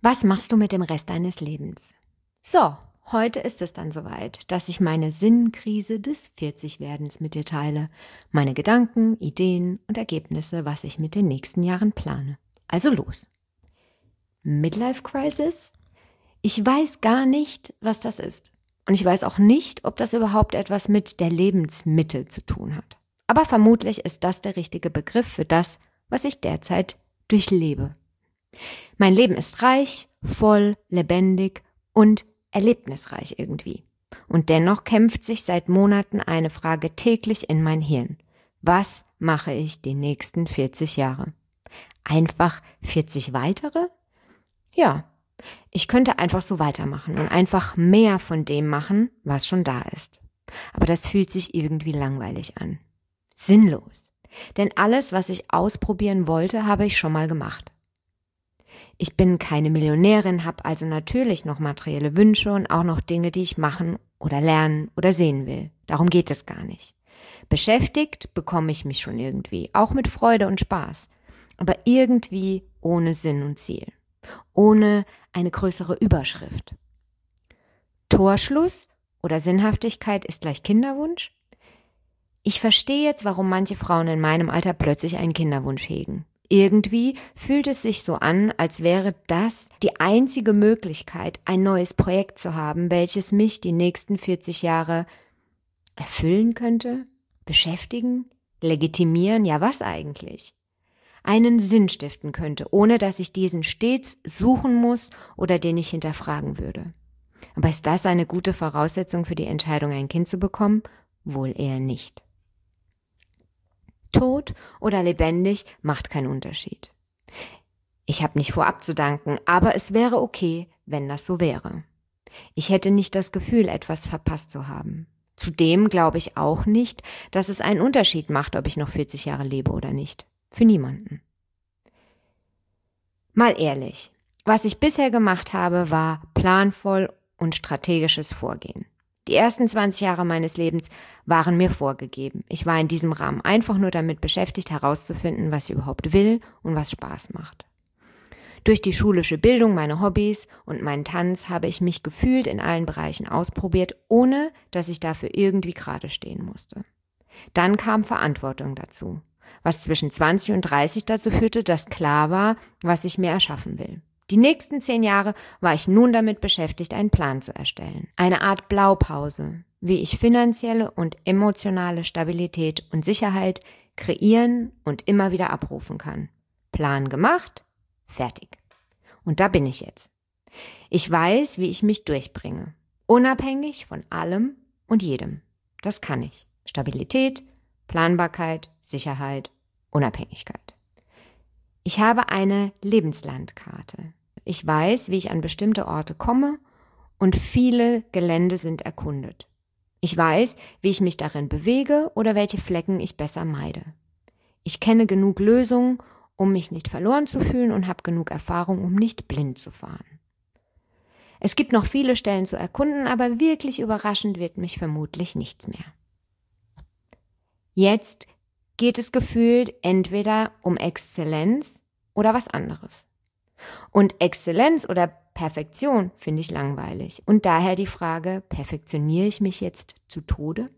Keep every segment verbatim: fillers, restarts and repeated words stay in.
Was machst du mit dem Rest deines Lebens? So, heute ist es dann soweit, dass ich meine Sinnkrise des vierzig-Werdens mit dir teile. Meine Gedanken, Ideen und Ergebnisse, was ich mit den nächsten Jahren plane. Also los. Midlife Crisis? Ich weiß gar nicht, was das ist. Und ich weiß auch nicht, ob das überhaupt etwas mit der Lebensmitte zu tun hat. Aber vermutlich ist das der richtige Begriff für das, was ich derzeit durchlebe. Mein Leben ist reich, voll, lebendig und erlebnisreich irgendwie. Und dennoch kämpft sich seit Monaten eine Frage täglich in mein Hirn. Was mache ich die nächsten vierzig Jahre? Einfach vierzig weitere? Ja, ich könnte einfach so weitermachen und einfach mehr von dem machen, was schon da ist. Aber das fühlt sich irgendwie langweilig an. Sinnlos. Denn alles, was ich ausprobieren wollte, habe ich schon mal gemacht. Ich bin keine Millionärin, habe also natürlich noch materielle Wünsche und auch noch Dinge, die ich machen oder lernen oder sehen will. Darum geht es gar nicht. Beschäftigt bekomme ich mich schon irgendwie, auch mit Freude und Spaß, aber irgendwie ohne Sinn und Ziel, ohne eine größere Überschrift. Torschluss oder Sinnhaftigkeit ist gleich Kinderwunsch? Ich verstehe jetzt, warum manche Frauen in meinem Alter plötzlich einen Kinderwunsch hegen. Irgendwie fühlt es sich so an, als wäre das die einzige Möglichkeit, ein neues Projekt zu haben, welches mich die nächsten vierzig Jahre erfüllen könnte, beschäftigen, legitimieren, ja was eigentlich? Einen Sinn stiften könnte, ohne dass ich diesen stets suchen muss oder den ich hinterfragen würde. Aber ist das eine gute Voraussetzung für die Entscheidung, ein Kind zu bekommen? Wohl eher nicht. Tot oder lebendig macht keinen Unterschied. Ich habe nicht vor abzudanken, aber es wäre okay, wenn das so wäre. Ich hätte nicht das Gefühl, etwas verpasst zu haben. Zudem glaube ich auch nicht, dass es einen Unterschied macht, ob ich noch vierzig Jahre lebe oder nicht. Für niemanden. Mal ehrlich, was ich bisher gemacht habe, war planvoll und strategisches Vorgehen. Die ersten zwanzig Jahre meines Lebens waren mir vorgegeben. Ich war in diesem Rahmen einfach nur damit beschäftigt, herauszufinden, was ich überhaupt will und was Spaß macht. Durch die schulische Bildung, meine Hobbys und meinen Tanz habe ich mich gefühlt in allen Bereichen ausprobiert, ohne dass ich dafür irgendwie gerade stehen musste. Dann kam Verantwortung dazu, was zwischen zwanzig und dreißig dazu führte, dass klar war, was ich mir erschaffen will. Die nächsten zehn Jahre war ich nun damit beschäftigt, einen Plan zu erstellen. Eine Art Blaupause, wie ich finanzielle und emotionale Stabilität und Sicherheit kreieren und immer wieder abrufen kann. Plan gemacht, fertig. Und da bin ich jetzt. Ich weiß, wie ich mich durchbringe. Unabhängig von allem und jedem. Das kann ich. Stabilität, Planbarkeit, Sicherheit, Unabhängigkeit. Ich habe eine Lebenslandkarte. Ich weiß, wie ich an bestimmte Orte komme und viele Gelände sind erkundet. Ich weiß, wie ich mich darin bewege oder welche Flecken ich besser meide. Ich kenne genug Lösungen, um mich nicht verloren zu fühlen und habe genug Erfahrung, um nicht blind zu fahren. Es gibt noch viele Stellen zu erkunden, aber wirklich überraschend wird mich vermutlich nichts mehr. Jetzt geht es gefühlt entweder um Exzellenz oder was anderes. Und Exzellenz oder Perfektion finde ich langweilig. Und daher die Frage, perfektioniere ich mich jetzt zu Tode?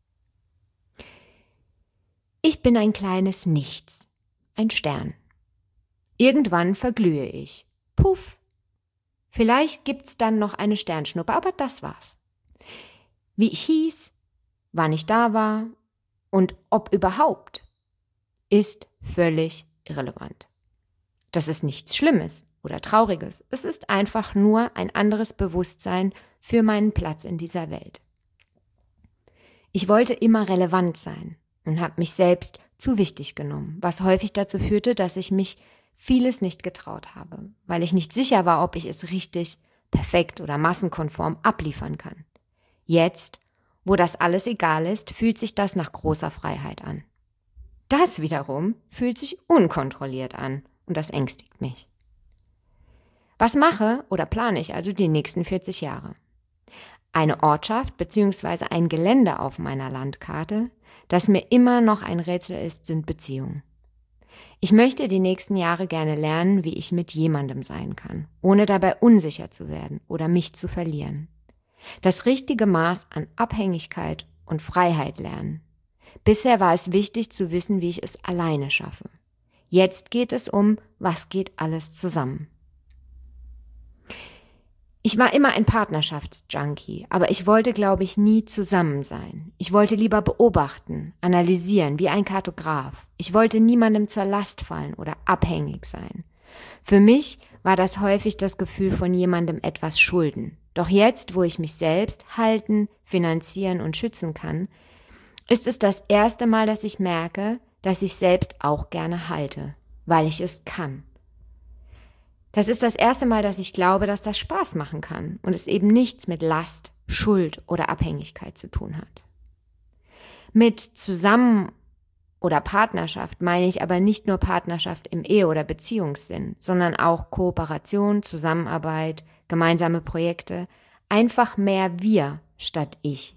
Ich bin ein kleines Nichts, ein Stern. Irgendwann verglühe ich. Puff. Vielleicht gibt's dann noch eine Sternschnuppe, aber das war's. Wie ich hieß, wann ich da war und ob überhaupt, ist völlig irrelevant. Das ist nichts Schlimmes oder Trauriges. Es ist einfach nur ein anderes Bewusstsein für meinen Platz in dieser Welt. Ich wollte immer relevant sein und habe mich selbst zu wichtig genommen, was häufig dazu führte, dass ich mich vieles nicht getraut habe, weil ich nicht sicher war, ob ich es richtig, perfekt oder massenkonform abliefern kann. Jetzt, wo das alles egal ist, fühlt sich das nach großer Freiheit an. Das wiederum fühlt sich unkontrolliert an und das ängstigt mich. Was mache oder plane ich also die nächsten vierzig Jahre? Eine Ortschaft bzw. ein Gelände auf meiner Landkarte, das mir immer noch ein Rätsel ist, sind Beziehungen. Ich möchte die nächsten Jahre gerne lernen, wie ich mit jemandem sein kann, ohne dabei unsicher zu werden oder mich zu verlieren. Das richtige Maß an Abhängigkeit und Freiheit lernen. Bisher war es wichtig zu wissen, wie ich es alleine schaffe. Jetzt geht es um, was geht alles zusammen. Ich war immer ein Partnerschaftsjunkie, aber ich wollte, glaube ich, nie zusammen sein. Ich wollte lieber beobachten, analysieren, wie ein Kartograf. Ich wollte niemandem zur Last fallen oder abhängig sein. Für mich war das häufig das Gefühl von jemandem etwas schulden. Doch jetzt, wo ich mich selbst halten, finanzieren und schützen kann, ist es das erste Mal, dass ich merke, dass ich selbst auch gerne halte, weil ich es kann. Das ist das erste Mal, dass ich glaube, dass das Spaß machen kann und es eben nichts mit Last, Schuld oder Abhängigkeit zu tun hat. Mit Zusammen- oder Partnerschaft meine ich aber nicht nur Partnerschaft im Ehe- oder Beziehungssinn, sondern auch Kooperation, Zusammenarbeit, gemeinsame Projekte, einfach mehr wir statt ich.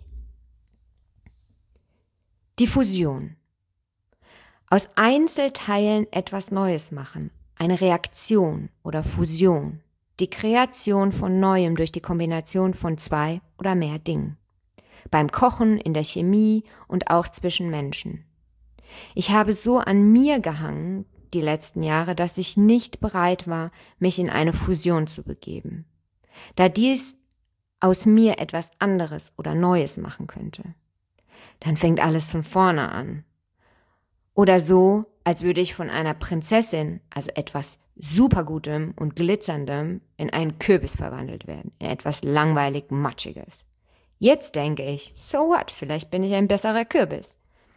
Die Fusion. Aus Einzelteilen etwas Neues machen. Eine Reaktion oder Fusion, die Kreation von Neuem durch die Kombination von zwei oder mehr Dingen. Beim Kochen, in der Chemie und auch zwischen Menschen. Ich habe so an mir gehangen die letzten Jahre, dass ich nicht bereit war, mich in eine Fusion zu begeben, da dies aus mir etwas anderes oder Neues machen könnte. Dann fängt alles von vorne an. Oder so, als würde ich von einer Prinzessin, also etwas Supergutem und Glitzerndem, in einen Kürbis verwandelt werden, in etwas langweilig Matschiges. Jetzt denke ich, so what, vielleicht bin ich ein besserer Kürbis.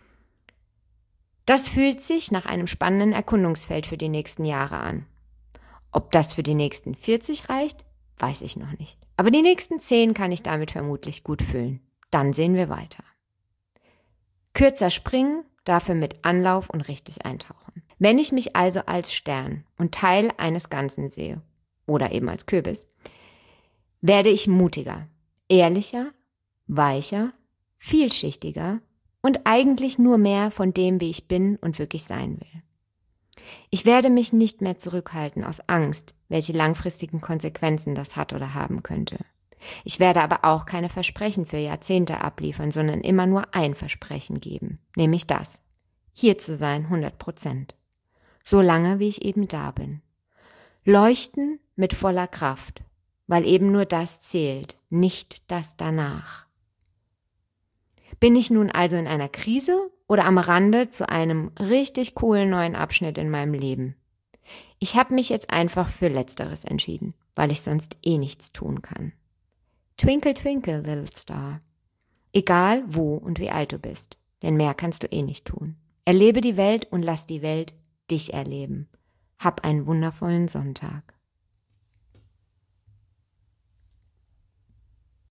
Das fühlt sich nach einem spannenden Erkundungsfeld für die nächsten Jahre an. Ob das für die nächsten vierzig reicht, weiß ich noch nicht. Aber die nächsten zehn kann ich damit vermutlich gut füllen. Dann sehen wir weiter. Kürzer springen, dafür mit Anlauf und richtig eintauchen. Wenn ich mich also als Stern und Teil eines Ganzen sehe, oder eben als Kürbis, werde ich mutiger, ehrlicher, weicher, vielschichtiger und eigentlich nur mehr von dem, wie ich bin und wirklich sein will. Ich werde mich nicht mehr zurückhalten aus Angst, welche langfristigen Konsequenzen das hat oder haben könnte. Ich werde aber auch keine Versprechen für Jahrzehnte abliefern, sondern immer nur ein Versprechen geben, nämlich das, hier zu sein hundert Prozent, so lange wie ich eben da bin. Leuchten mit voller Kraft, weil eben nur das zählt, nicht das danach. Bin ich nun also in einer Krise oder am Rande zu einem richtig coolen neuen Abschnitt in meinem Leben? Ich habe mich jetzt einfach für Letzteres entschieden, weil ich sonst eh nichts tun kann. Twinkle, twinkle, little star. Egal wo und wie alt du bist, denn mehr kannst du eh nicht tun. Erlebe die Welt und lass die Welt dich erleben. Hab einen wundervollen Sonntag.